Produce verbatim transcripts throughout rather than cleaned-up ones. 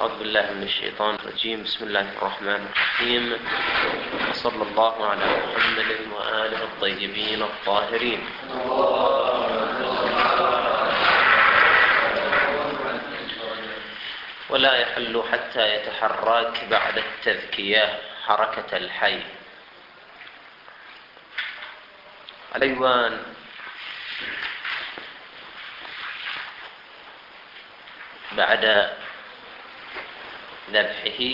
أعوذ بالله من الشيطان الرجيم. بسم الله الرحمن الرحيم، وصلى الله على محمد وآله الطيبين الطاهرين. ولا يحل حتى يتحرك بعد التذكية حركة الحي. الحيوان بعد ذبحه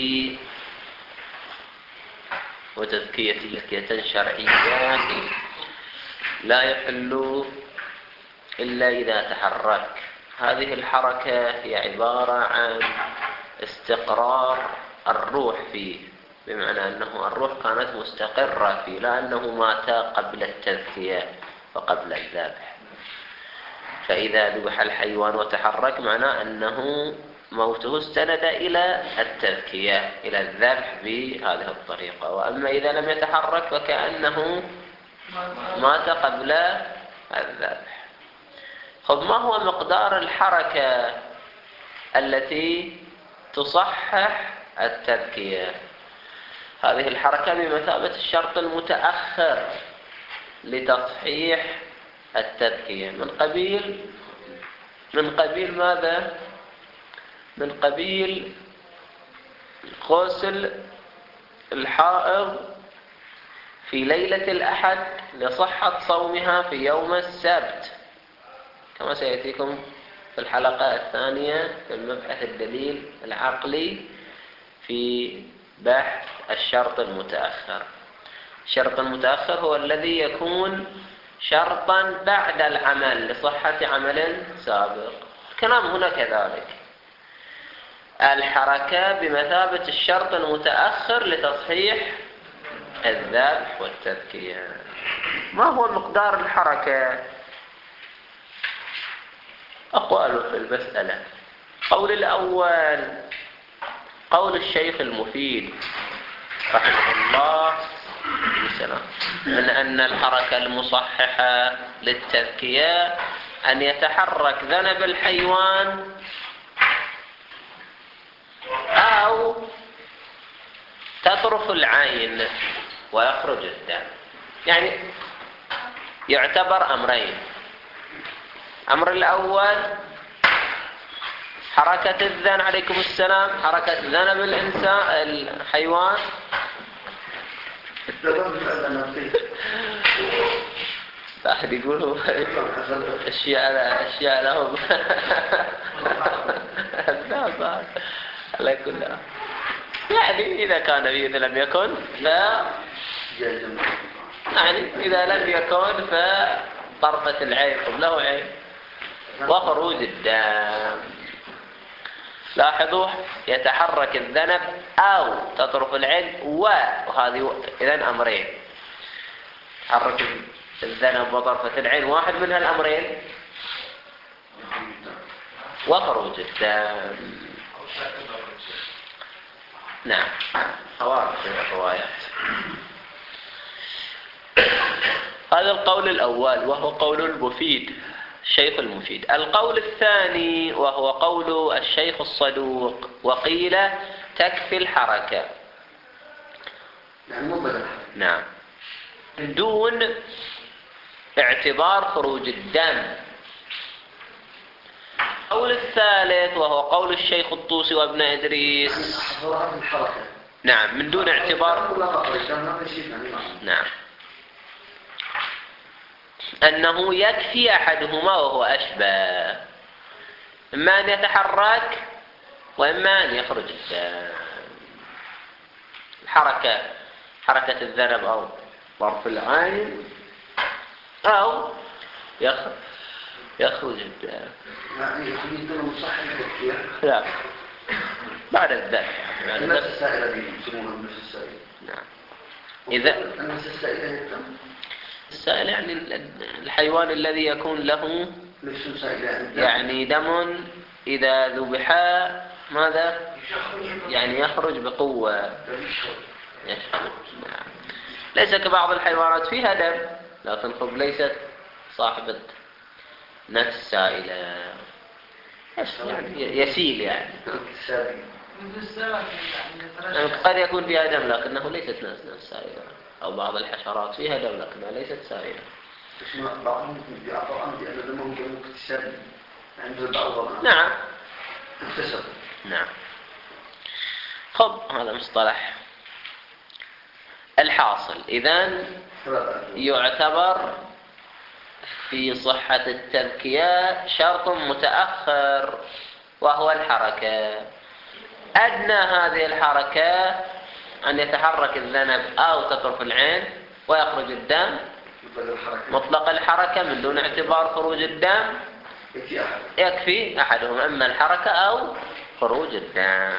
وتذكيته تذكية شرعية لا يحل إلا إذا تحرك. هذه الحركة هي عبارة عن استقرار الروح فيه، بمعنى أنه الروح كانت مستقرة فيه، لا أنه مات قبل التذكية وقبل الذبح. فإذا ذبح الحيوان وتحرك معناه أنه موته استند إلى التذكية، إلى الذبح بهذه الطريقة. وأما إذا لم يتحرك فكأنه مات قبل الذبح. خذ، ما هو مقدار الحركة التي تصحح التذكية؟ هذه الحركة بمثابة الشرط المتأخر لتصحيح التذكية، من قبيل من قبيل ماذا؟ من قبيل غسل الحائض في ليلة الأحد لصحة صومها في يوم السبت، كما سيأتيكم في الحلقة الثانية في المبحث الدليل العقلي في بحث الشرط المتأخر. الشرط المتأخر هو الذي يكون شرطا بعد العمل لصحة عمل سابق. الكلام هنا كذلك، الحركة بمثابة الشرط المتأخر لتصحيح الذبح والتذكية. ما هو مقدار الحركة؟ أقوال في المسألة. قول الأول قول الشيخ المفيد رحمه الله من أن الحركة المصححة للتذكية أن يتحرك ذنب الحيوان أو تطرف العين ويخرج الدم. يعني يعتبر أمرين. الأمر الأول حركة الذنب، عليكم السلام، حركة ذنب الإنسان الحيوان واحد يقولوا أشياء أشياء لهم على كل. يعني إذا كان إذا لم يكن ف يعني إذا لم يكن فطرفة العين قبله عين وخروج الدم. لاحظوا، يتحرك الذنب أو تطرف العين، وهذه إذن أمرين. تحرك الذنب وطرفة العين واحد من هالأمرين، وخروج الدم. نعم، خوارج الروايات. هذا القول الأول وهو قول المفيد، الشيخ المفيد. القول الثاني وهو قول الشيخ الصدوق، وقيل تكفي الحركة. نعم، دون اعتبار خروج الدم. القول الثالث وهو قول الشيخ الطوسي وابن إدريس. نعم، من دون اعتبار. نعم، أنه يكفي أحدهما وهو أشبه، إما أن يتحرك وإما أن يخرج الدم. الحركة حركة الذنب أو طرف العين أو يخرج الدم. لا، بعد الذبح. بعد النفس السائلة دي يسمونها النفس السائلة. نعم. إذا النفس السائلة السائل يعني الحيوان الذي يكون له يعني دم إذا ذبح ماذا؟ يعني يخرج بقوة. يشخص. نعم. ليس كبعض الحيوانات فيها دم، لكن خب ليست صاحبة نفس سائلة، يعني يسيل يعني. يعني قد يكون فيها دم لكنه ليست ناس ناس سائلة، أو بعض الحشرات فيها دم لكنها ليست سائلة. بعضهم يعبر عنه بأن دمهم كان مكتسب عند بعض. نعم مكتسب. نعم. خب هذا مصطلح. الحاصل إذن يعتبر في صحة التذكية شرط متأخر وهو الحركة. أدنى هذه الحركة أن يتحرك الذنب أو تطرف العين ويخرج الدم مطلق الحركة من دون اعتبار خروج الدم، يكفي أحدهم إما الحركة أو خروج الدم.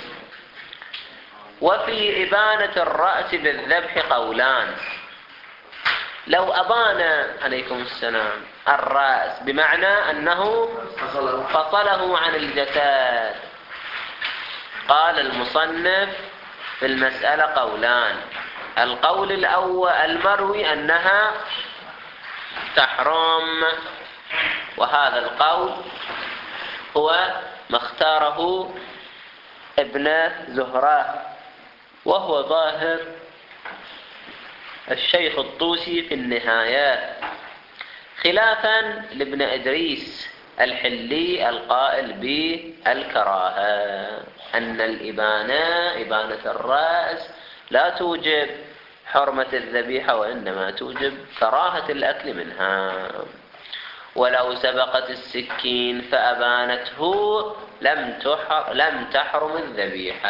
وفي إبانة الرأس بالذبح قولان. لو أبان عليكم السلام الرأس بمعنى أنه فصله عن الجسد، قال المصنف في المسألة قولان. القول الأول المروي أنها تحرم، وهذا القول هو ما اختاره ابن زهرة، وهو ظاهر الشيخ الطوسي في النهايات، خلافا لابن إدريس الحلي القائل بالكراهة، أن الإبانة إبانة الرأس لا توجب حرمة الذبيحة وإنما توجب كراهة الأكل منها. ولو سبقت السكين فأبانته لم تحر لم تحرم الذبيحة.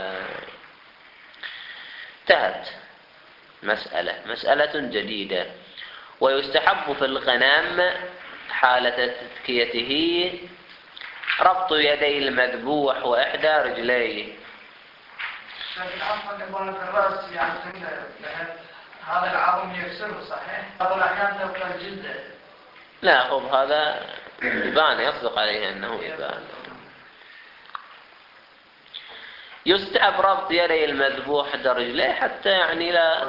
انتهت مسألة مسألة جديدة. ويستحب في الغنم حالة تذكيته ربط يدي المذبوح وإحدى رجليه. لكن أصلا إبانة الرأس يعني هذا العظم يكسره صحيح؟ بعض الأحيان تبقى الجلد. لا خب هذا إبانة يصدق عليه أنه إبانة. يستحب ربط يدي المذبوح إحدى رجليه حتى يعني لا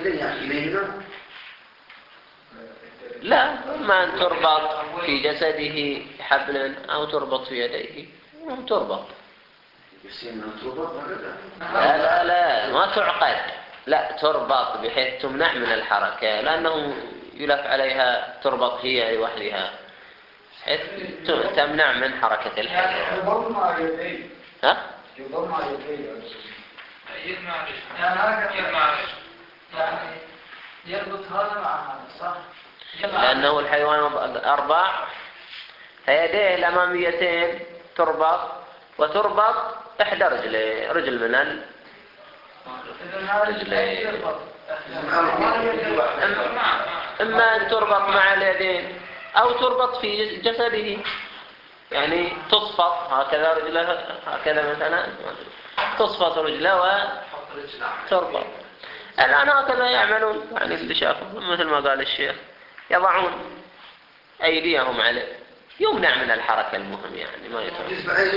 لا ما أن تربط في جسده حبلا أو تربط في يديه تربط. لا لا لا ما تعقد، لا تربط بحيث تمنع من الحركة، لأنه يلف عليها تربط هي لوحدها حيث تمنع من حركة الحياة. ها؟ يضم على يديه يجمع يعني يربط هذا مع هذا صح؟ لأنه الحيوان أربع، فيديه الأماميتين تربط وتربط إحدى رجليه رجل من الرجلين، إما أن تربط مع اليدين أو تربط في جسده، يعني تصفط هكذا رجله هكذا مثلا تصفط رجله وتربط. الآن هكذا يعملون، يعني اللي شافوا مثل ما قال الشيخ يضعون أيديهم عليه يمنع من الحركة، المهم يعني ما يترك.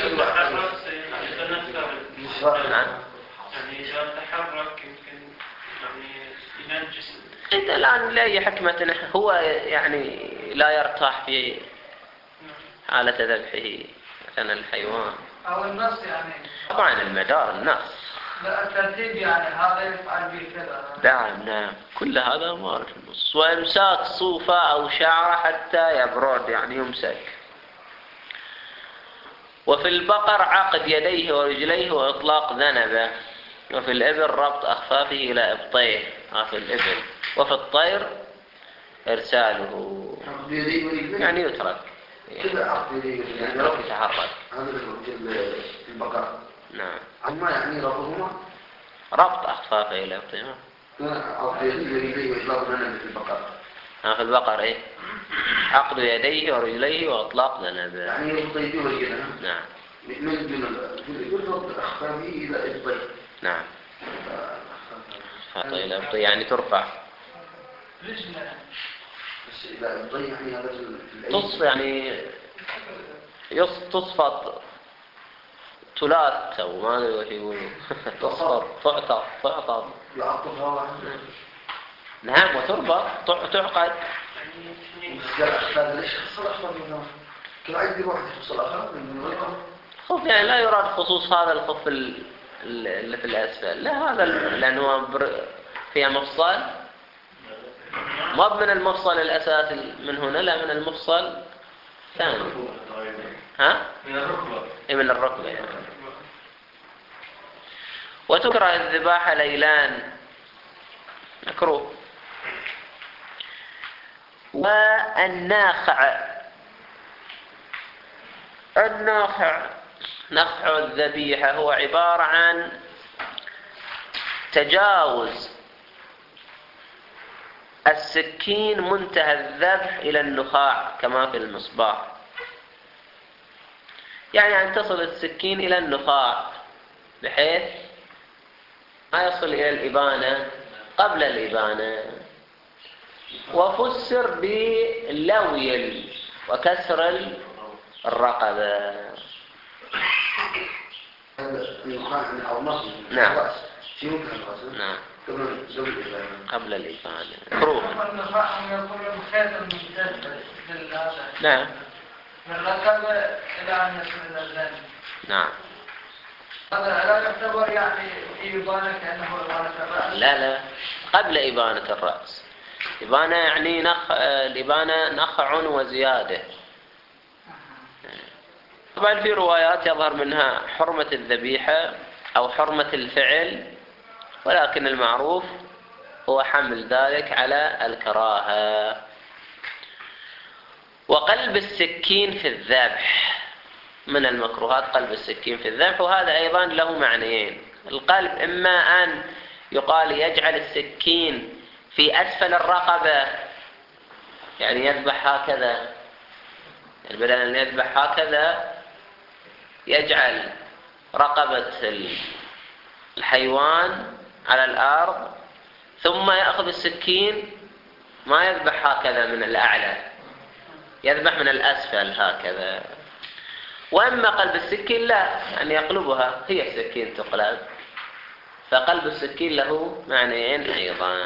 نعم. يعني إذا تحرك يمكن يعني ينجس. إذا الآن لأي حكمة هو يعني لا يرتاح في حالة ذبحه مثلا الحيوان أو النص يعني. طبعا المدار النص. لا الترتيب يعني هذا يفعل به كذا. نعم نعم كل هذا وارد في النص. وإمساك صوفة أو شعرة حتى يبرد يعني يمسك. وفي البقر عقد يديه ورجليه وإطلاق ذنبه. وفي الإبل ربط أخفافه إلى إبطيه في الإبل. وفي الطير إرساله يعني يترك كذا عقد يديه يعني يترك يتحرك. هذا في البقر. نعم. عما يعني ربطهما ربط أخفافه إلى إبطيه. عقد يديه ورجليه وإطلاق ذنبه في البقر. في البقر إيه؟ عقد يديه ورجليه وإطلاق ذنبه. يعني يربط يديه ورجليه. نعم. من جمل في الإبل ربط أخفافه إلى إبطيه. نعم. أخفافه إلى إبطيه يعني ترفع. رجله. بس إلى إبطيه يعني هذا في تصف يعني تصفط ثلاث أو ما أدري وش يقولوا تصفط تعطى تعطى. يعطفها. نعم وتربط تعقد. هذا ليش خص الأخضر منه؟ كل عيد واحد خص الأخضر من الرقم. خف يعني لا يراد خصوص هذا الخف اللي في الأسفل، لا هذا لأنه فيها مفصل، ما من المفصل الأساسي من هنا، لا من المفصل ثاني. ها؟ من الركبة. إيه من الركبة يعني. وتكره الذباحة ليلان، مكروه. والناخع، الناخع نخع الذبيحة هو عبارة عن تجاوز السكين منتهى الذبح إلى النخاع كما في المصباح، يعني أن تصل السكين إلى النخاع بحيث ما يصل إلى الإبانة قبل الإبانة. وفسر باللوي وكسر الرقبة. نعم. نعم. قبل الإبانة. مكروه. نعم. من الرقبة إلى أن يصل إلى الذنب. نعم. هذا لا يعتبر يعني إبانة كأنه إبانة الرأس. لا لا، قبل إبانة الرأس. إبانة يعني نخ... الإبانة نخع وزيادة. طبعا في روايات يظهر منها حرمة الذبيحة أو حرمة الفعل، ولكن المعروف هو حمل ذلك على الكراهة. وقلب السكين في الذبح من المكروهات، قلب السكين في الذبح، وهذا أيضا له معنيين. القلب إما أن يقال يجعل السكين في أسفل الرقبة، يعني يذبح هكذا، يعني بدل أن يذبح هكذا يجعل رقبة الحيوان على الأرض، ثم يأخذ السكين ما يذبح هكذا من الأعلى، يذبح من الأسفل هكذا. وأما قلب السكين لا، يعني يقلبها، هي السكين تقلب، فقلب السكين له معنيين أيضا.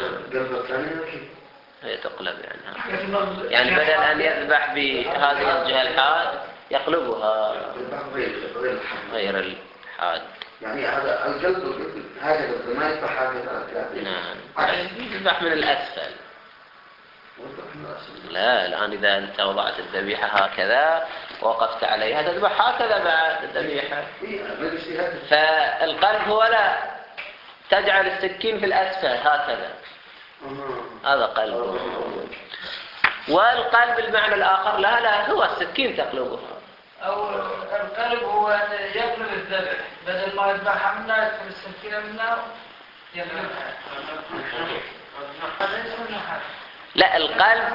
هي تقلب يعني، يعني بدل أن يذبح بهذه الجهة الحاد يقلبها غير الحاد. يعني هذا القلب هكذا ما يذبح هكذا. نعم، يذبح من الأسفل. لا، الآن إذا أنت وضعت الذبيحة هكذا ووقفت عليها تذبح هكذا بعد الذبيحة. فالقلب هو لا، تجعل السكين في الأسفل هكذا، هذا قلب. والقلب المعنى الآخر لا لا، هو السكين تقلبها. أو القلب هو أن يقلب الذبح، بدل ما يذبحها منا يدخل السكينة منا يقلبها. هذا اسمه النحر. لا، القلب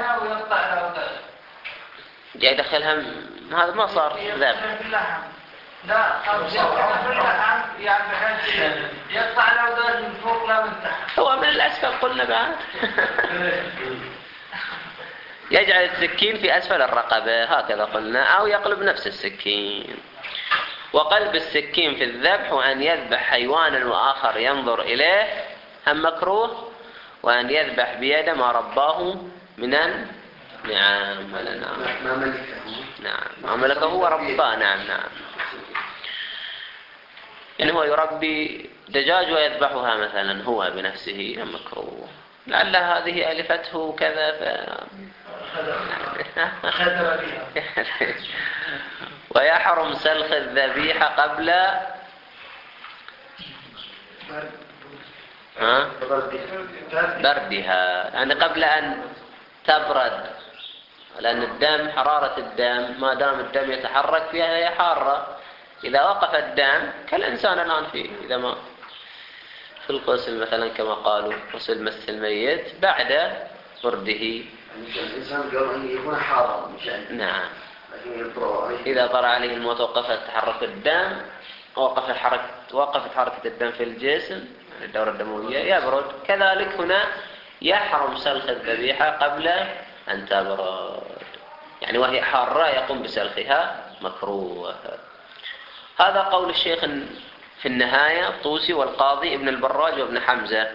جاي يدخلها، هذا ما صار ذبح. لا، يقطع في اللحم، يعني بحيث يقطع الأوداج من فوق لا من تحت. هو من الأسفل قلنا بعد. يجعل السكين في أسفل الرقبة هكذا قلنا، أو يقلب نفس السكين. وقلب السكين في الذبح وأن يذبح حيوانا وآخر ينظر إليه هم مكروه، وأن يذبح بيده ما رباه من النعام ولا نعم. ما ملكه. نعم، ما ملكه هو رباه. نعم نعم. يعني هو يربي دجاج ويذبحها مثلا هو بنفسه هم مكروه، لعل هذه ألفته كذا ف... ويحرم سلخ الذبيحة قبل ها؟ بردها، يعني قبل أن تبرد، لأن الدم حرارة الدم ما دام الدم يتحرك فيها هي حارة. إذا وقف الدم كالإنسان الآن فيه، إذا ما في الغسل مثلا كما قالوا غسل مس الميت بعد برده. الإنسان قال أن يكون حارا مشان. نعم. إذا طرأ عليه الموت وقفت تحرك الدم، وقفت حركة وقفت حركة الدم في الجسم، الدورة الدموية يبرد. كذلك هنا يحرم سلخ الذبيحة قبل أن تبرد، يعني وهي حارة يقوم بسلخها مكروه. هذا قول الشيخ في النهاية الطوسي والقاضي ابن البراج وابن حمزة.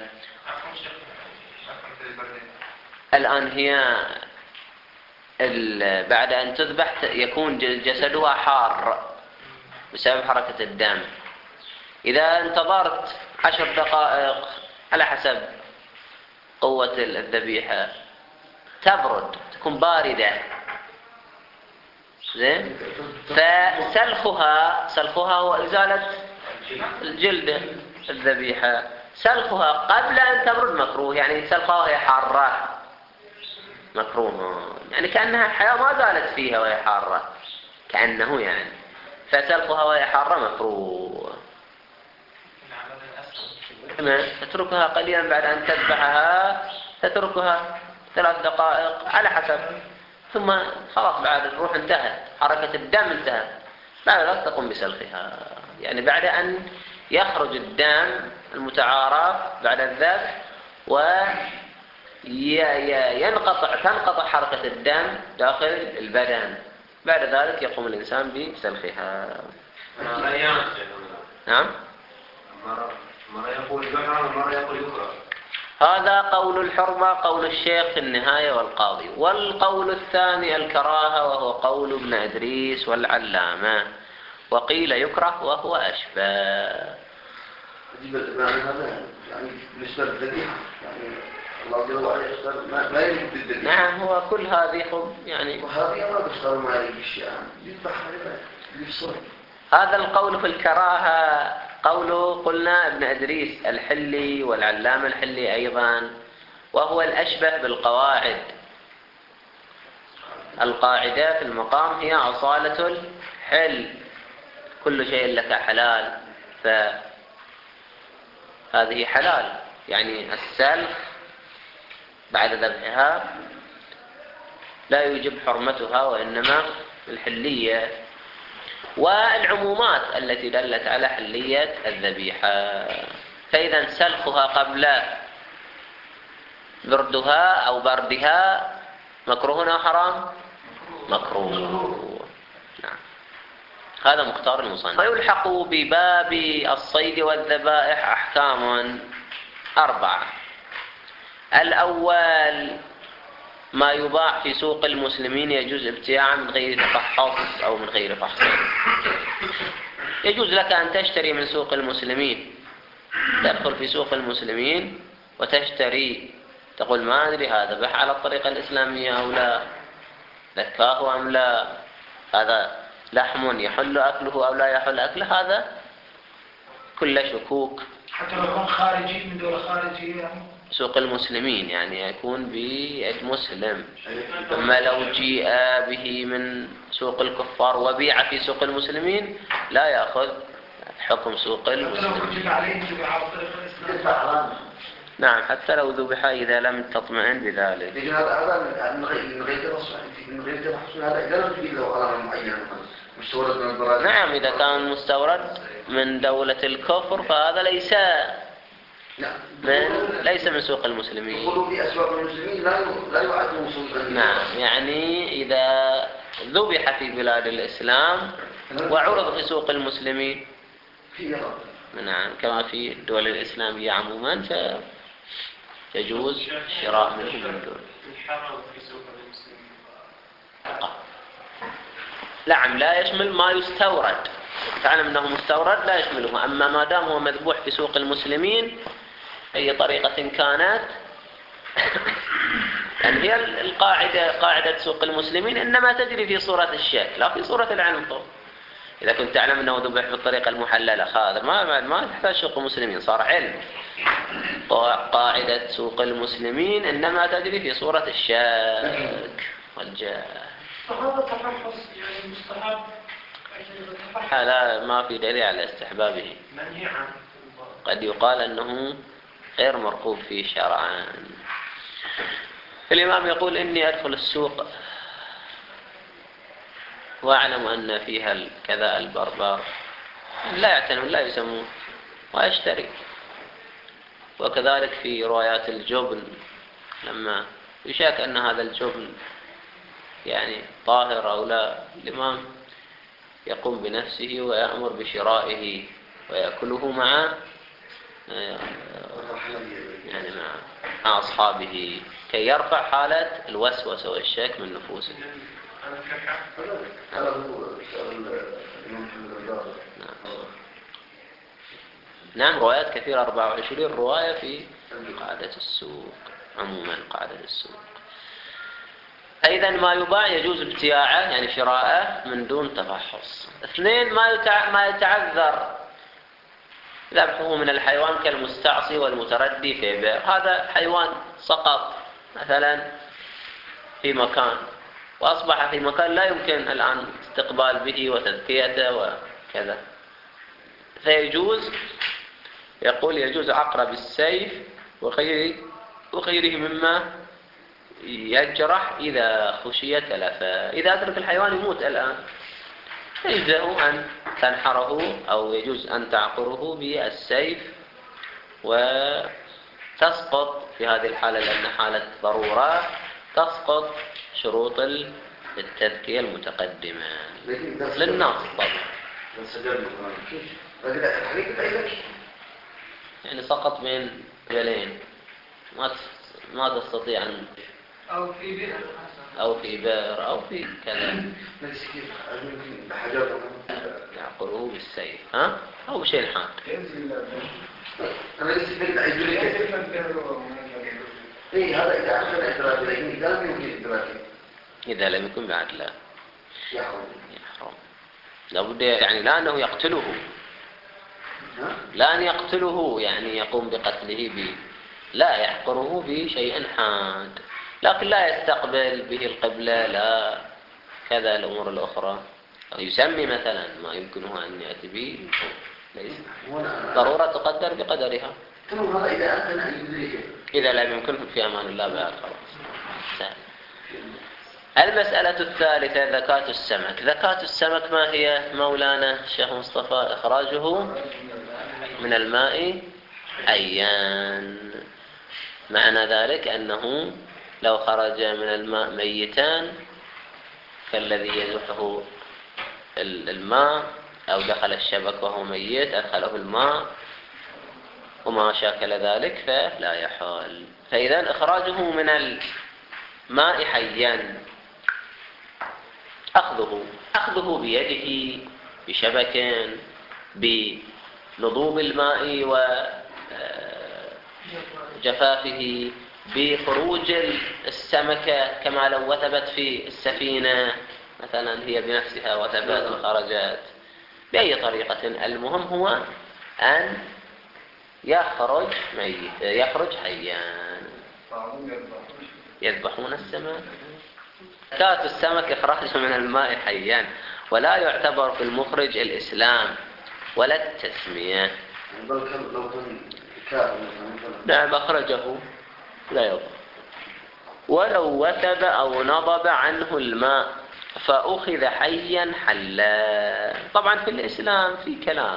الآن هي بعد أن تذبح يكون جسدها حار، بسبب حركة الدم. إذا انتظرت عشر دقائق على حسب قوة الذبيحة تبرد، تكون باردة، زين، فسلخها سلخها هو إزالة الجلد الذبيحة، سلخها قبل أن تبرد مكروه، يعني سلخها وهي حارة مكروه، يعني كأنها الحياة ما زالت فيها وهي حارة، كأنه يعني، فسلخها وهي حارة مكروه. تتركها قليلا بعد أن تذبحها، تتركها ثلاث دقائق على حسب، ثم خلاص بعد الروح انتهت، حركة الدم انتهت، بعد ذلك تقوم بسلخها، يعني بعد أن يخرج الدم المتعارف بعد الذبح وينقطع تنقطع حركة الدم داخل البدن، بعد ذلك يقوم الإنسان بسلخها. نعم. مرة يقول يحرم ومرة يقول يكره. هذا قول الحرمة، قول الشيخ في النهاية والقاضي. والقول الثاني الكراهة، وهو قول ابن إدريس والعلامة، وقيل يكره وهو أشبه. يعني بالنسبة للذبيحة يعني الله جل وعلا يختار ما ما يجب بالذبيحة. نعم، هو كل هذه خب يعني. وهذه ما بيختار ما يجب الشيء يذبح يفصل. هذا القول في الكراهة قول قلنا ابن إدريس الحلي والعلامة الحلي أيضا، وهو الأشبه بالقواعد. القاعدة في المقام هي أصالة الحل، كل شيء لك حلال، فهذه حلال، يعني السلخ بعد ذبحها لا يوجب حرمتها، وإنما الحلية والعمومات التي دلت على حلية الذبيحة. فإذا سلخها قبل بردها أو بردها مكروه أو حرام؟ مكروه. نعم. هذا مختار المصنف. ويلحق بباب الصيد والذبائح أحكام أربعة. الأول ما يباع في سوق المسلمين يجوز ابتياعه من غير تفحص أو من غير فحص. يجوز لك أن تشتري من سوق المسلمين، تدخل في سوق المسلمين وتشتري، تقول ما أدري هذا ذبح على الطريقة الإسلامية أو لا، ذكاه أم لا، هذا لحم يحل أكله أو لا يحل أكله، هذا كل شكوك. حتى لو يكون خارجي من دولة خارجية. سوق المسلمين يعني يكون بيد مسلم، أما لو جيء به من سوق الكفار وبيع في سوق المسلمين لا يأخذ حكم سوق المسلمين. نعم، حتى لو ذبح إذا لم تطمئن بذلك. لكن هذا هذا من غير من غير من غير تفحص، هذا إذا لم تجد له علامة معينة مستورد من البلاد. نعم، إذا كان مستورد من دولة الكفر فهذا ليس من ليس من سوق المسلمين. دخوله في أسواق المسلمين لا لا يعد موصولا. نعم، يعني إذا ذبح في بلاد الإسلام وعرض في سوق المسلمين، نعم، كما في الدول الإسلامية عموما، فيجوز شراء منه من دون. الحرام في سوق المسلمين. نعم، لا يشمل ما يستورد. تعلم أنه مستورد لا يشمله، أما ما دام هو مذبوح في سوق المسلمين أي طريقة كانت، يعني هي القاعدة قاعدة سوق المسلمين إنما تجري في صورة الشك لا في صورة العنف. إذا كنت تعلم أنه ذبح بالطريقة المحللة هذا ما ما تحتاج سوق المسلمين، صار علم. قاعدة سوق المسلمين إنما تجري في صورة الشك والجهل. فهذا تفحص يعني مستحب. لا، ما في دليل على استحبابه. منهي عنه. قد يقال أنه غير مرغوب فيه شرعا. الإمام يقول إني أدخل السوق وأعلم أن فيها كذا البربر لا يعتنون لا يسمون وأشتري. وكذلك في روايات الجبن لما يشاك أن هذا الجبن يعني طاهر أو لا، الإمام يقوم بنفسه ويأمر بشرائه ويأكله مع يعني مع أصحابه كي يرفع حالة الوسوسة والشك من نفوسهم. هذا هو سؤال الإمام محمد الرضا. نعم روايات كثيرة، أربعة وعشرين رواية في قاعدة السوق، عموما قاعدة السوق. إذا ما يباع يجوز ابتياعه يعني شراءه من دون تفحص. اثنين ما يتع... ما يتعذر ذبحه من الحيوان كالمستعصي والمتردي في بئر. هذا حيوان سقط مثلا في مكان وأصبح في مكان لا يمكن الآن استقبال به وتذكيته وكذا، فيجوز، يقول يجوز عقر بالسيف وغيره وغيره مما يجرح إذا خشي تلفا. إذا أدرك الحيوان يموت الآن يجزأ أن تنحره أو يجوز أن تعقره بالسيف، وتسقط في هذه الحالة لأن حالة ضرورة تسقط شروط التذكية المتقدمة للناس طبعا. يعني سقط بين جبلين ما ما تستطيع أن أو في بئر أو في بئر أو في كذا يعقره بالسيف ها أو بشيء حاد. أنا لسه فكرة عجولي كيف إيه هذا إذا أخذ إدراكي، لكن إذا لم يمكن إدراكي إذا لم يكن بعد لا يحرم. يحرم لابد يعني لا أنه يقتله، لا أن يقتله يعني يقوم بقتله ب لا يحقره بشيء حاد، لكن لا يستقبل به القبلة لا كذا الأمور الأخرى، أو يسمي مثلا ما يمكنه أن يأتي به ليس ضرورة تقدر بقدرها. هذا إذا أمكن أن يدركه، إذا لم يمكنه في أمان الله بعد خلاص سهل. المسألة الثالثة زكاة السمك. زكاة السمك ما هي مولانا الشيخ مصطفى؟ إخراجه من الماء حيان. معنى ذلك أنه لو خرج من الماء ميتان كالذي يزحه الماء، أو دخل الشبك وهو ميت أدخله الماء وما شاكل ذلك فلا يحال. فإذا إخراجه من الماء حيا أخذه أخذه بيده بشبك بنضوب الماء وجفافه بخروج السمكة كما لو وثبت في السفينة مثلا هي بنفسها وثبت وخرجت بأي طريقة. المهم هو أن يخرج ميت يخرج حيان. يذبحون السمك. زكاة السمك إخراجه من الماء حيان، ولا يعتبر في المخرج الإسلام ولا التسمية. نعم أخرجه لا يضر. ولو وثب أو نضب عنه الماء فأخذ حيا حلا. طبعا في الإسلام في كلام،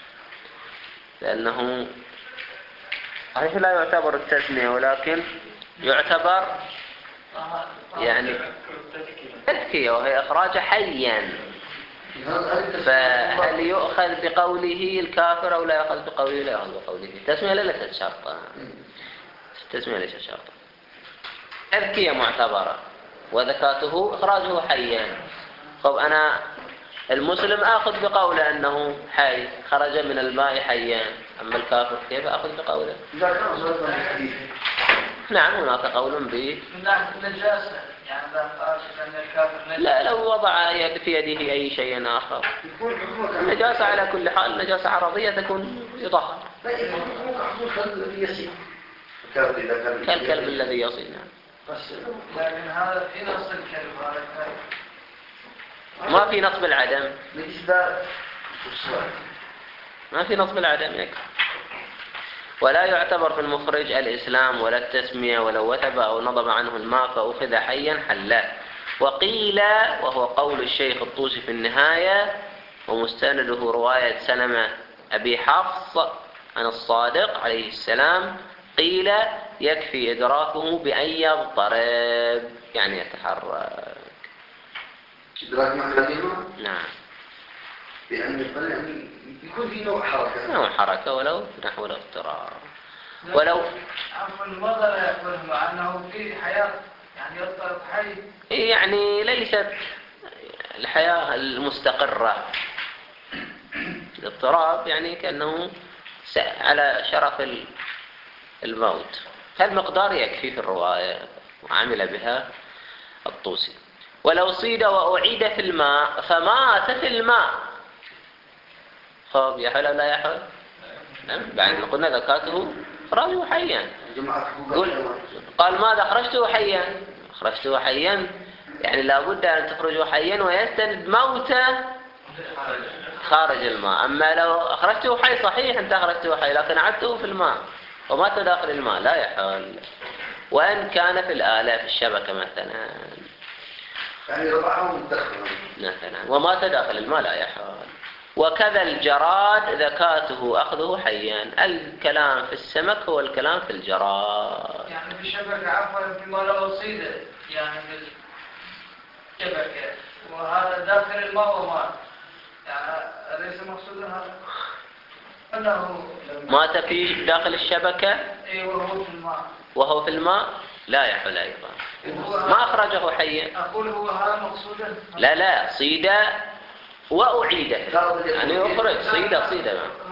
لأنه صحيح لا يعتبر التسمية ولكن يعتبر يعني تذكية وهي إخراج حيا. فهل يؤخذ بقوله الكافر أو لا يؤخذ بقوله؟ لا يؤخذ بقوله. التسمية ليست شرطا، التسمية ليست شرطا. تذكية معتبرة وذكاته إخراجه حيا. طب أنا المسلم آخذ بقوله أنه حي خرج من الماء حيا، أما الكافر كيف أخذ بقوله؟ نعم هناك قول به من ناحية النجاسة يعني أن الكافر لا لو وضع في يده أي شيء آخر. النجاسة على كل حال نجاسة عرضية تكون يطهر كالكلب الذي يصيد. لكن هذا في نص الكلب هذا ما في نصب العدم، ما في نصب العدم يكفي. ولا يعتبر في المخرج الإسلام ولا التسمية. ولو وثب أو نضب عنه الماء فأخذ حيا حلا. وقيل وهو قول الشيخ الطوسي في النهاية ومستنده رواية سلمة أبي حفص عن الصادق عليه السلام، قيل يكفي إدراكه بأن يضطرب يعني يتحرك. إدراك معنى نعم بأن يعني يكون في نوع حركة نوع حركة ولو نحو الاضطرار. ولو عفوا المرضى لا يقبله مع أنه في حياة يعني يضطرب حي. يعني ليست الحياة المستقرة. الاضطراب يعني كأنه على شرف الموت. هالمقدار يكفي في الرواية وعمل بها الطوسي. ولو صيد وأعيد في الماء فمات في الماء. خب يحل لا يحل؟ بعد ما قلنا ذكاته إخراجه حيا. قال ماذا أخرجته حيا؟ أخرجته حيا يعني لابد أن تخرجه حيا ويستند موته خارج الماء. أما لو أخرجته حي صحيح أنت أخرجته حي لكن عدته في الماء ومات داخل الماء لا يحل. وإن كان في الآلة في الشبكة مثلا يعني ربعه متدخل مثلا ومات داخل الماء لا يحل. وكذا الجراد ذكاته أخذه حيا. الكلام في السمك هو الكلام في الجراد. يعني في الشبكة عفوا فيما لو أصيد يعني في الشبكة وهذا داخل الماء ومات يعني أليس مقصود هذا؟ أنه مات في داخل الشبكة إيه وهو في الماء وهو في الماء لا يحل أيضا. ما أخرجه حيا. أقول هو هذا مقصوده. لا لا صيد وأعيد يعني أخرج صيد صيد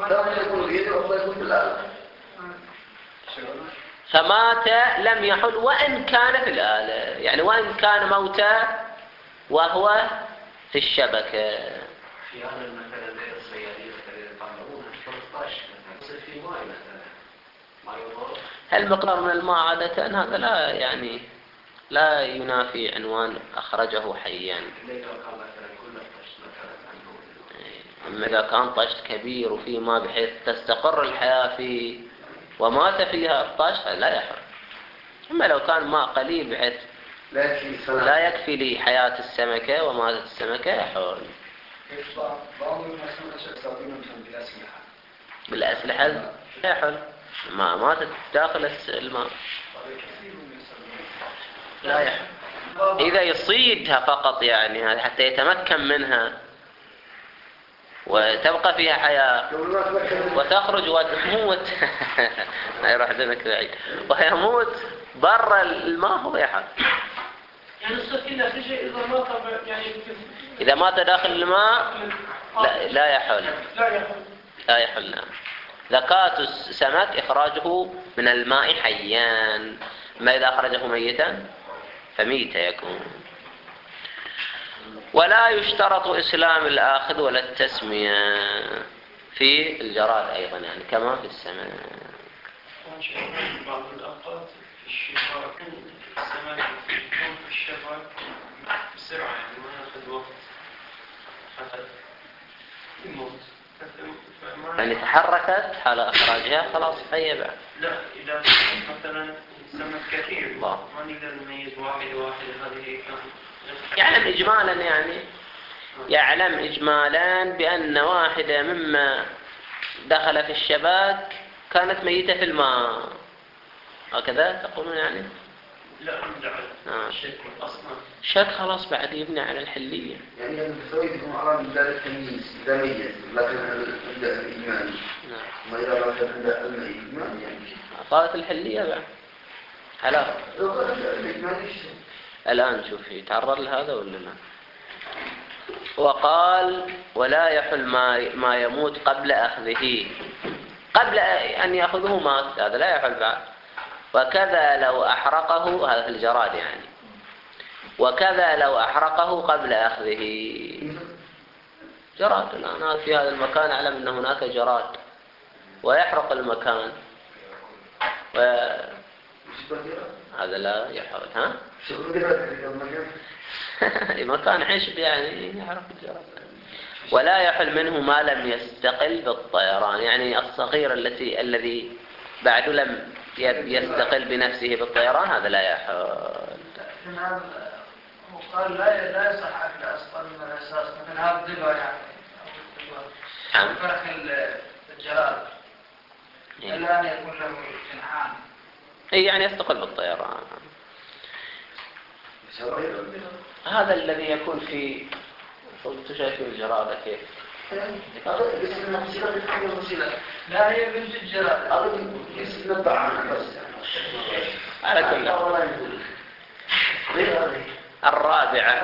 فمات لم يحل وإن كان في الآلة يعني وإن كان موتا وهو في الشبكة. في هذا المثل زي الصيادين الذين يطلعون ثلاثة عشر مثلا في ماء مثلا ما يضر. المقدار من الماء عادة هذا لا يعني لا ينافي عنوان أخرجه حيا. أما إذا كان طشت كبير وفيه ماء بحيث تستقر الحياة فيه ومات فيها الطشت لا يحل. أما لو كان ماء قليل بحيث لا يكفي لحياة السمكة وماتت السمكة يحل. بالأسلحة لا يحل. ما ماتت داخل الماء لا يحل. إذا يصيدها فقط يعني حتى يتمكن منها وتبقى فيها حياة وتخرج وتموت يروح ذنك بعيد ويموت برا الماء هو يحل. يعني السفينة في شيء إذا مات يعني إذا مات داخل الماء لا, لا يحل. لا يحل. لا يحل. ذكاة السمك إخراجه من الماء حيان. ما إذا أخرجه ميتا فميتا يكون. ولا يشترط إسلام الآخذ ولا التسمية في الجراد أيضا يعني كما في السمك. بعض الأوقات في الشباك السمك يكون في الشباك بسرعة يعني ما يأخذ وقت حتى يموت. يعني تحركت حال إخراجها خلاص حية بعد. لا إذا مثلا سمك كثير ما نقدر نميز واحد واحد هذه كان يعلم إجمالا يعني يعلم إجمالا بأن واحدة مما دخل في الشباك كانت ميتة في الماء هكذا تقولون يعني؟ لا أمدع آه. الشك أصلا شك خلاص بعد يبني على الحلية يعني التسوية تكون على مدار التمييز إذا ميز لكن عند الإجمال ما إذا ما كان عند الإجمال يعني قالت الحلية بعد حلال. الإجمال الآن شوف يتعرض لهذا ولا لا. وقال ولا يحل ما ما يموت قبل أخذه. قبل أن يأخذه مات هذا لا يحل بعد. وكذا لو أحرقه هذا في الجراد يعني. وكذا لو أحرقه قبل أخذه. جراد الآن هذا في هذا المكان أعلم أن هناك جراد ويحرق المكان و هذا لا يحل. ها؟ مكان عشب يعني يحرق الجراد. ولا يحل منه ما لم يستقل بالطيران يعني الصغير التي الذي بعد لم يستقل بنفسه بالطيران هذا لا يحل. وقال لا لا يصح أكل أصلا من الأساس مثل هذا الضبع يعني نعم. فرخ الجراد إلا أن يكون له جناحان. إيه يعني يستقل بالطيران. هذا الذي يكون في صوت شايفين الجرادة كيف؟ لا هي بنت الجراد. نبع عنها بس على كل الرابعة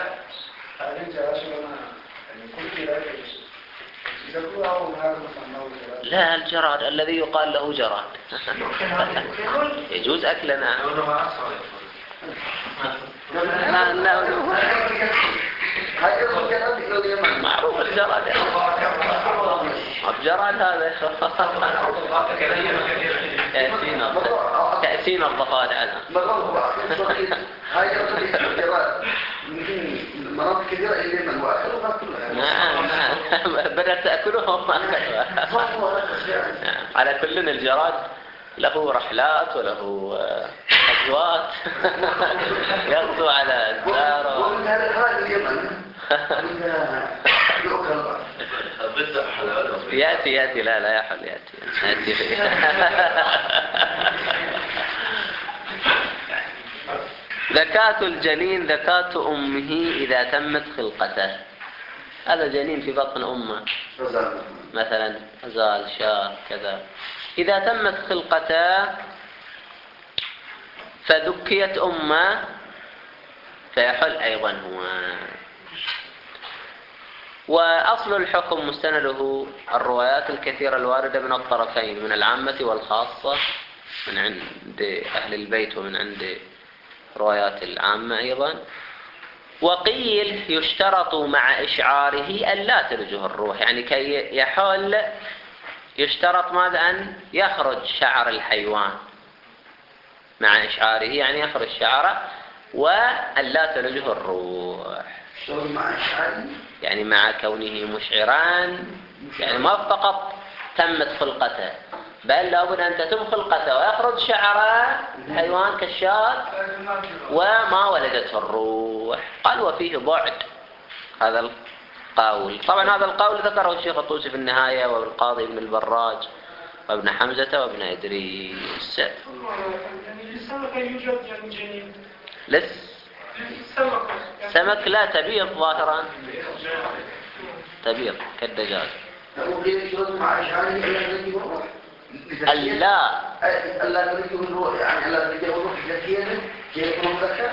لا، الجراد الذي يقال له جراد يجوز أكلنا. لا لا معروف الجراد، الجراد هذا تأسين الضفادع. هاي الجراد من مناطق كثيرة إلى من وآخر نعم بدأت تأكلهم. على كل الجراد له رحلات وله أزوات يغزو على الدار. ومن هذا اليمن يأتي يأتي لا لا يحل يأتي يأتي زكاة الجنين زكاة أمه إذا تمت خلقته. هذا جنين في بطن أمه مثلا أزال شاة كذا، إذا تمت خلقته فذكيت أمه فيحل أيضا هو. وأصل الحكم مستنده الروايات الكثيرة الواردة من الطرفين، من العامة والخاصة، من عند أهل البيت ومن عند روايات العامة أيضا. وقيل يشترط مع إشعاره أن لا تلجه الروح، يعني كي يحل يشترط ماذا؟ أن يخرج شعر الحيوان مع إشعاره، يعني يخرج شعره وأن لا تلجه الروح. مع إشعاره يعني مع كونه مشعران، يعني ما فقط تمت خلقته بل لابد أن تتم خلقته ويخرج شعر الحيوان كالشاة وما ولدته الروح. قال وفيه بعد هذا القول. طبعا هذا القول ذكره الشيخ الطوسي في النهاية والقاضي ابن البراج وابن حمزة وابن إدريس. السمك يوجد يعني جنين لس سمك لا تبيض ظاهرا، تبيض كالدجاج. مع إشعاره ألا ألا تلجه الروح، يعني ألا تلجه الروح زكية يكون مذكر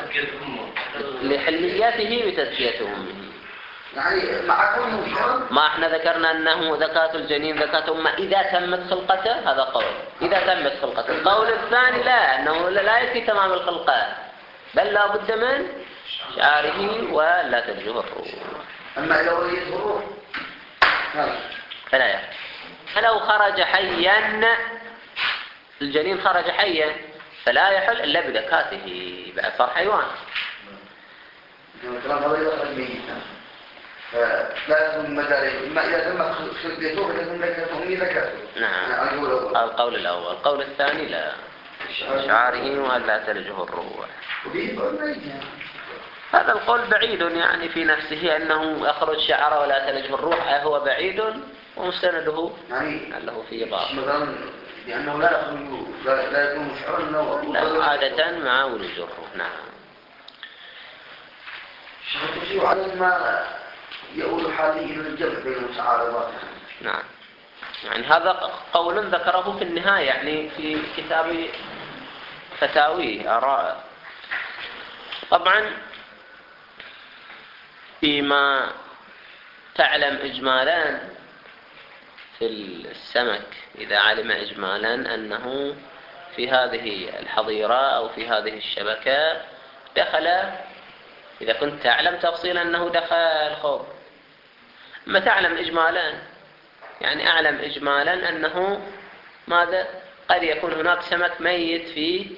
لحليته بتزكية أمه. يعني مع كونه مشعر. ما احنا ذكرنا أنه زكاة الجنين زكاة أمه إذا تمت خلقته، هذا قول إذا تمت خلقته. القول الثاني لا، أنه لا يكفي تمام الخلقة بل لا بد من شعاره ولا تلجه الروح. أما إذا وليته الروح فلا يحل. فلو خرج حيا الجنين خرج حيا فلا يحل إلا بذكاته بأثر حيوان. الكلام هذا يخرج ميتا فلا يكون مداري، ما إذا تم خلقيته فتكون ذكاته ذكاته. نعم القول الأول. القول الثاني لا، شعاره ولا تلجه الروح. هذا القول بعيد يعني في نفسه أنه يخرج شعره ولا تلجه الروح، هو بعيد ومستنده يعني له في بعض مثلا لأنه لا يخرج لا, لا يكون مشعرا لا عادة مع ولوج الروح. نعم. شرط على ما يقول حاله إلى الجمع بين المتعارضات. نعم. يعني هذا قول ذكره في النهاية يعني في كتاب فتاويه آراء. طبعا فيما تعلم إجمالا في السمك، إذا علم إجمالا أنه في هذه الحظيرة أو في هذه الشبكة دخل، إذا كنت تعلم تفصيلا أنه دخل خوف، ما تعلم إجمالا يعني أعلم إجمالا أنه ماذا قد يكون هناك سمك ميت في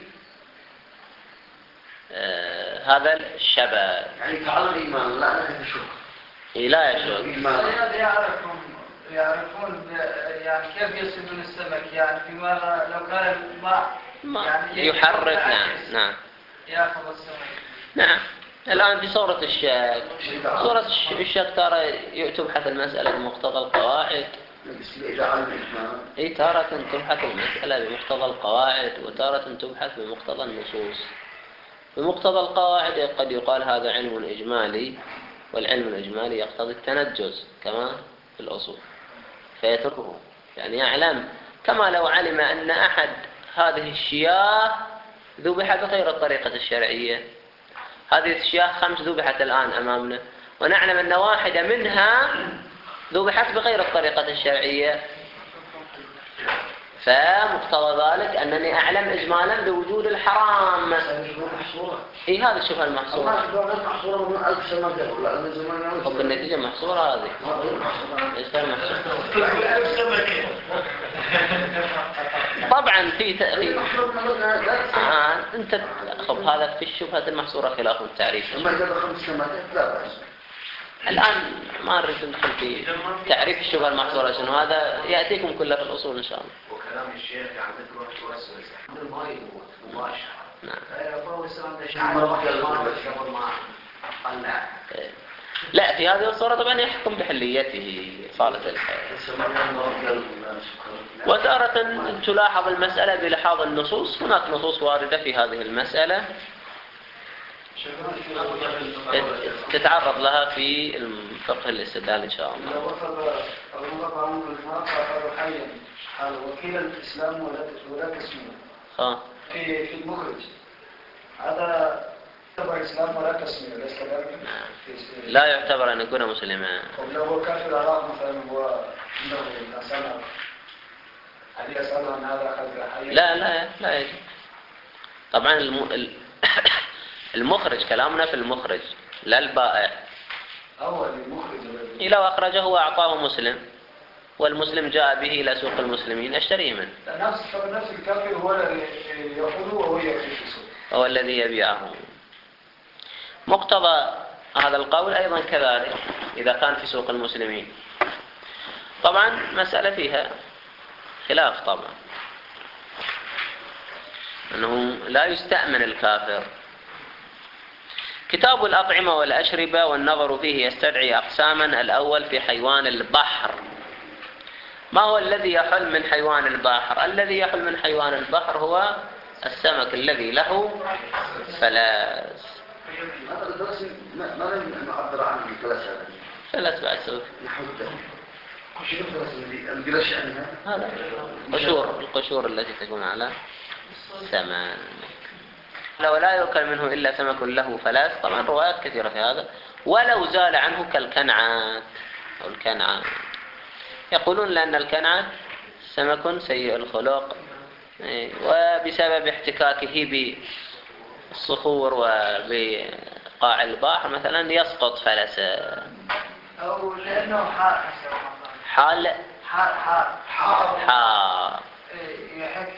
آه هذا الشبك. يعني تعلم إيمان لا لا يشك. لا يشك. يعرفون يعرفون يعني كيف يصيدون السمك، يعني فيما لو كان الماء يعني يحرك. نعم نعم ياخذ السمك. نعم. الآن في صورة الشك، صورة الشك ترى تبحث المسألة بمقتضى القواعد. إيه تارة تبحث المسألة بمقتضى القواعد وتارة تبحث بمقتضى النصوص. بمقتضى القواعد قد يقال هذا علم إجمالي، والعلم الإجمالي يقتضي التنجز كما في الأصول فيتركه، يعني يعلم كما لو علم أن أحد هذه الشياه ذبح بغير الطريقة الشرعية، هذه الأشياء خمس ذبحت الآن أمامنا، ونعلم أن واحدة منها ذبحت بغير الطريقة الشرعية، فمقتضى ذلك أنني أعلم إجمالا بوجود الحرام. إيه هذا الشبهة المحصورة. طب النتيجة محصورة هذه. إيش غير محصورة؟ طبعا في تأخير. آه أنت خب هذا في الشبهة المحصورة خلاف التعريف. الآن ما نريد ندخل في تعريف الشبهة المحصورة شنو، هذا يأتيكم كله في الأصول إن شاء الله. وكلام الشيخ يعني تروح توسوس قبل ما يموت مباشرة. نعم. فهو السلام ده شعر قبل ما طلع. لا في هذه الصورة طبعا يحكم بحليته صالة الحياة. وتارة تلاحظ المسألة بلحاظ النصوص، هناك نصوص واردة في هذه المسألة تتعرض لها في الفقه الاستدلال إن شاء الله. لو وصل الرغب عنه الماء فأخذ حيا حال وكيل الإسلام ولا تسميه في في المخرج، هذا يعتبر إسلام ولا تسميه ليس كذلك؟ لا يعتبر أن يكون مسلما. لو هو كافر العراق مثلا هو عنده الإنسان هل يسأل عن هذا أخذ حيا؟ لا لا لا يجب. طبعا الم... المخرج كلامنا في المخرج لا البائع. أول المخرج لو أخرجه وأعطاه مسلم والمسلم جاء به إلى سوق المسلمين أشتريه منه. نفس نفس الكافر هو الذي يأخذه وهو يأخذ في السوق. هو الذي يبيعه. مقتضى هذا القول أيضا كذلك إذا كان في سوق المسلمين. طبعا مسألة فيها خلاف طبعا، أنه لا يستأمن الكافر. كتاب الأطعمة والأشربة والنظر فيه يستدعي أقساما. الأول في حيوان البحر. ما هو الذي يحل من حيوان البحر؟ الذي يحل من حيوان البحر هو السمك الذي له فلاس. هذا الدرس ما لم نعبر عنه الفلاس هذا. فلاس بعد سوف. نحوده. شنو الفلاس اللي القرش عنها؟ هذا القشور، القشور التي تكون على سمك. لو لا يؤكل منه إلا سمك له فلاس. طبعا روايات كثيرة في هذا. ولو زال عنه كالكنعات أو الكنعات. يقولون لأن الكنعات سمك سيء الخلق وبسبب احتكاكه بالصخور وبقاع البحر مثلا يسقط فلسا. أو لأنه حار. حال حار حار حار حار يحك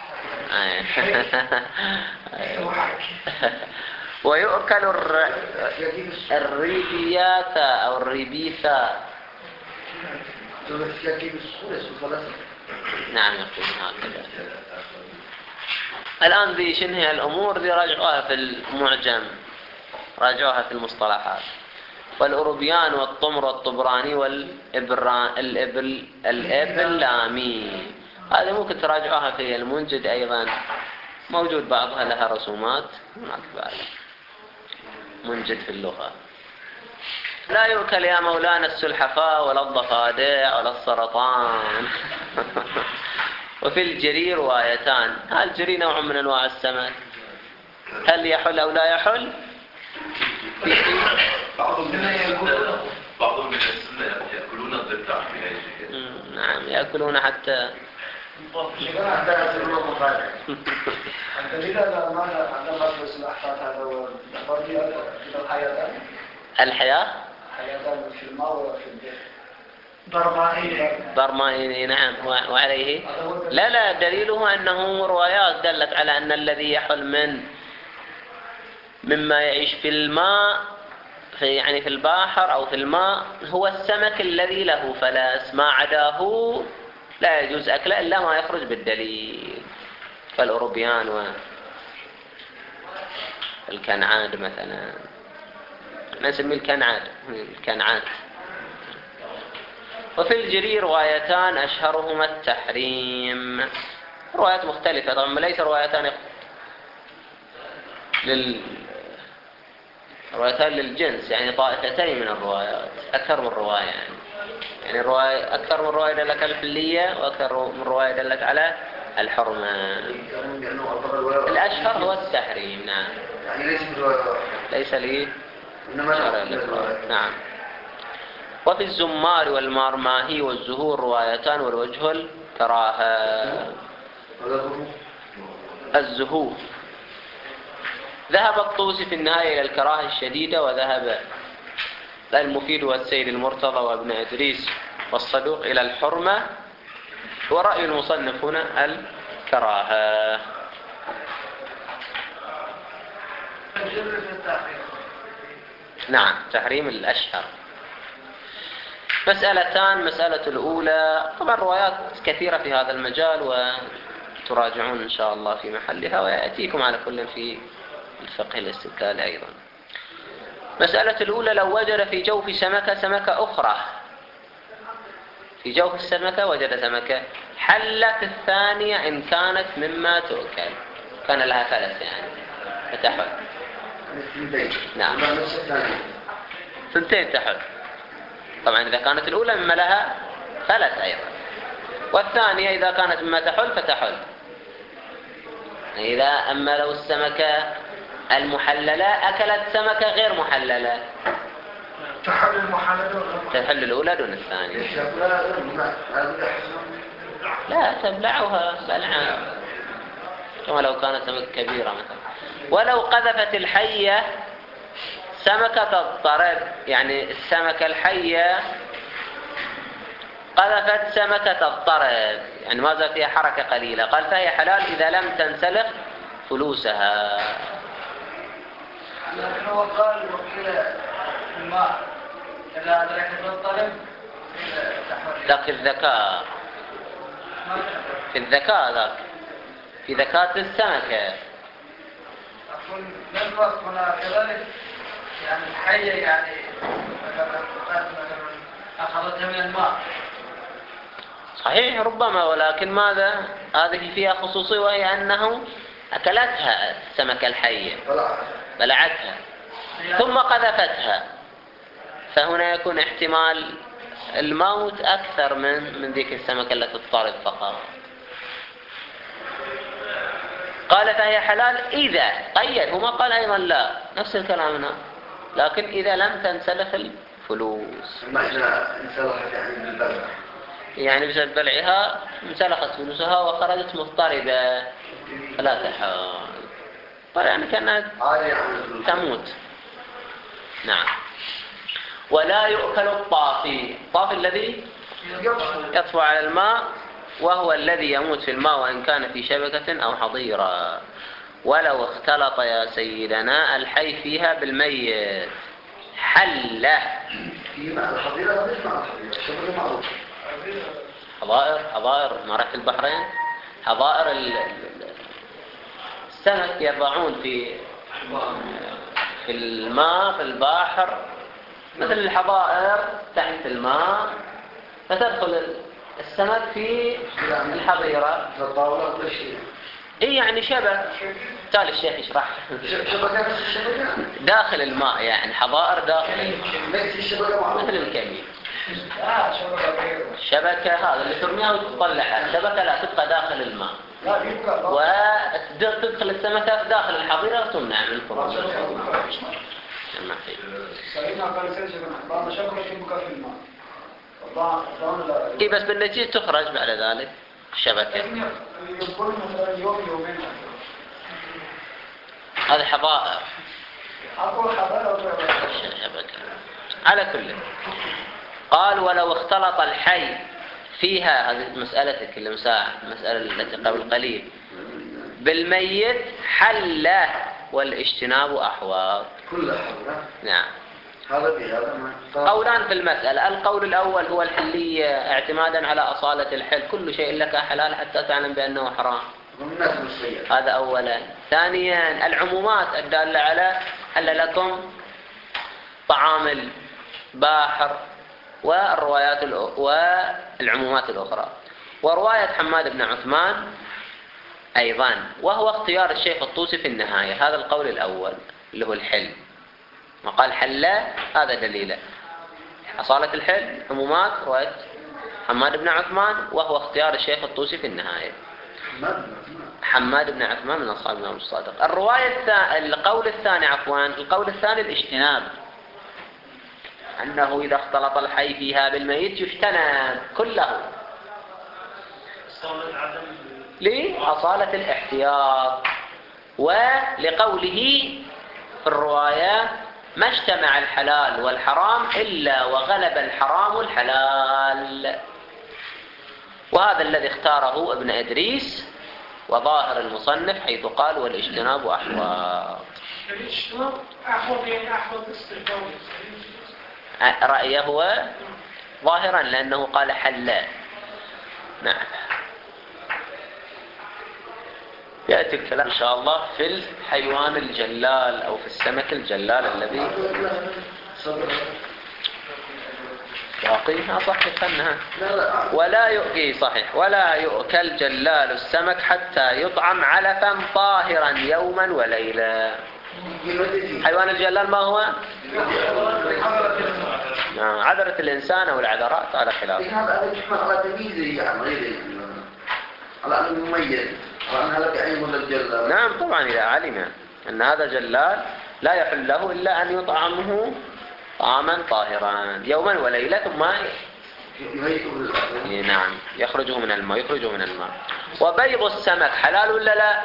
ويؤكل الر... الريبيات أو الريبيثة. نعم يقول هكذا. الآن ذي شنو هي الأمور ذي راجعوها في المعجم، راجعوها في المصطلحات. والأوروبيان والطمر والطبراني والإبران الإبل الإبلامي هذا ممكن تراجعوها في المنجد أيضا، موجود بعضها لها رسومات هناك بعد منجد في اللغة. لا يؤكل يا مولانا السلحفاء ولا الضفادع ولا السرطان. وفي الجري روايتان. هل الجري نوع من أنواع السمك؟ هل يحل أو لا يحل؟ بعضهم من السنة بعضهم من السنة يأكلون الضفدع بهذه الشيء. نعم يأكلون حتى الحياة في الماء وفي البحر. برمائي. نعم. وعليه لا لا دليله أنه روايات دلت على أن الذي يحل من مما يعيش في الماء في يعني في البحر أو في الماء هو السمك الذي له فلاس، ما عداه لا يجوز أكله إلا ما يخرج بالدليل. فالأوروبيان والكنعاد مثلا نسميه الكنعاد الكنعاد. وفي الجري روايتان أشهرهما التحريم. روايات مختلفة طبعا ليس روايتان لل روايتان للجنس، يعني طائفتين من الروايات، أكثر من رواية يعني يعني الرواية أكثر من رواية دلت على الحلية وأكثر من رواية دلت على الحرمة. الأشهر هو التحريم. نعم. يعني ليس بالرواية ليس لي إنما شرع نعم الإفراد. نعم. وفي الزمار والمرماهي والزهور روايتان والوجه الكراهة. الزهور ذهب الطوسي في النهاية إلى الكراهة الشديدة، وذهب المفيد والسيد المرتضى وابن إدريس والصدوق إلى الحرمة، ورأي المصنف هنا الكراهة. نعم، تحريم الأشهر. مسألتان. مسألة الأولى، طبعا روايات كثيرة في هذا المجال وتراجعون إن شاء الله في محلها، ويأتيكم على كل في الفقه الاستدلال أيضا. مسألة الأولى، لو وجد في جوف سمكة سمكة أخرى، في جوف السمكة وجد سمكة، حلت الثانية إن كانت مما تؤكل، كان لها ثلاث يعني فتحل. نعم، ثنتين تحل. طبعا إذا كانت الأولى مما لها ثلاث أيضا، والثانية إذا كانت مما تحل فتحل. إذا أما لو السمكة المحللة أكلت سمكة غير محللة تحل المحللة تحل الأولى دون الثانية. لا، تبلعها بلعا كما لو كانت سمكة كبيرة مثلا. ولو قذفت الحية سمكة الضرب، يعني السمكة الحية قذفت سمكة الضرب، يعني ما زال فيها حركة قليلة، قال فهي حلال إذا لم تنسلخ فلوسها. لكن هو قال وكيل الماء إذا أدركت الضرب ذاك الذكاء، في الذكاء ذاك في ذكاء السمكة. أقول من وقت هنا كذلك، يعني الحية يعني أخذتها من الماء. صحيح ربما، ولكن ماذا؟ هذه فيها خصوصية، وهي أنه أكلتها السمكة الحية، بلعتها ثم قذفتها، فهنا يكون احتمال الموت أكثر من من ذيك السمكة التي تضطرب فقط. قال فهي حلال إذا قيد، هو ما قال أيضا لا، نفس الكلام هنا، لكن إذا لم تنسلخ الفلوس. معنى انسلخت يعني بالبلع، يعني بسبب بلعها انسلخت فلوسها وخرجت مضطربة فلا تحال، يعني كأنها تموت. نعم. ولا يؤكل الطافي، الطافي الذي يطفو على الماء، وهو الذي يموت في الماء وإن كان في شبكة أو حظيرة. ولو اختلط يا سيدنا الحي فيها بالميت حله. الحظيرة ليش مع الحظيرة؟ الشبكة معروفة. حظائر حظائر ما رحت البحرين، حظائر السمك يضعون في في الماء في البحر مثل الحظائر تحت الماء، فتدخل السمك في الحظيرة. الطاولة كل شيء. إيه يعني شبك، تالي الشيخ يشرح. شبكة نفس الشبكة؟ داخل الماء، يعني حظائر داخل ليس الشبكة معروفة. مثل الكمين. شبكة هذا اللي ترميها وتطلعها، شبكة لا تبقى داخل الماء وتدخل السمكة داخل الحظيرة وتمنع من الخروج. إيه بس بالنتيجة تخرج بعد ذلك الشبكة. هذا حظائر شبكة على كل. قال ولو اختلط الحي فيها، هذه مسألتك اللي مساعة المسألة التي قبل قليل، بالميت حله والاجتناب أحوط. كلها حظ. نعم. هذا بهذا ما قولان في المسألة. القول الأول هو الحلية اعتمادا على أصالة الحل، كل شيء لك حلال حتى تعلم بأنه حرام، هذا أولا. ثانيا العمومات الدالة على حل لكم طعام البحر، والروايات والعمومات الأخرى، ورواية حماد بن عثمان أيضا، وهو اختيار الشيخ الطوسي في النهاية. هذا القول الأول اللي هو الحل، ما قال حلا، هذا دليله أصالة الحل، عمومات رواية حماد بن عثمان، وهو اختيار الشيخ الطوسي في النهاية. حماد بن عثمان من أصحاب الإمام الصادق. الرواية الثانية، القول الثاني عفوا القول الثاني الاجتناب، أنه إذا اختلط الحي فيها بالميت يجتنب كله لأصالة الاحتياط، ولقوله في الرواية ما اجتمع الحلال والحرام إلا وغلب الحرام الحلال، وهذا الذي اختاره ابن إدريس وظاهر المصنف حيث قال والاجتناب أحوط. الاجتناب أحوط يعني أحوط استخدام رأيه هو ظاهرا لأنه قال حلا. نعم. يأتي الكلام إن شاء الله في الحيوان الجلال أو في السمك الجلال الذي باقيها صحيح أنها ولا يؤكل صحيح ولا يؤكل جلال السمك حتى يطعم علفا طاهرا يوما وليلة. حيوان الجلال ما هو؟ نعم عذرة الإنسان أو العذرات على خلاف. هذا يحمل على تمييزه يعني غير على أنه مميز وأن هذا بعين الجلال. نعم طبعا إذا علم أن هذا جلال لا يحل له إلا أن يطعمه طعاما طاهرا يوما وليلة ثم نعم يخرجه من الماء يخرجه من الماء. وبيض السمك حلال ولا لا؟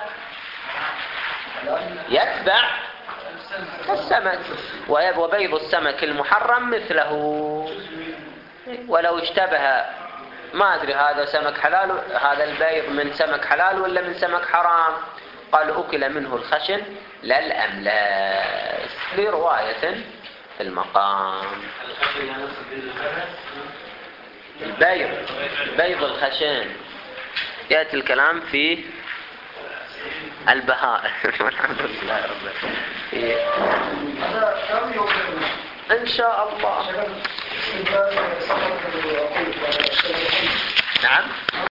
يتبع السمك. وبيض السمك المحرم مثله، ولو اشتبه ما أدري هذا سمك حلال هذا البيض من سمك حلال ولا من سمك حرام، قال أكل منه الخشن لا الأملاس لرواية في المقام. البيض بيض الخشن يأتي الكلام في البهائم. والحمد لله رب العالمين. إن شاء الله. نعم.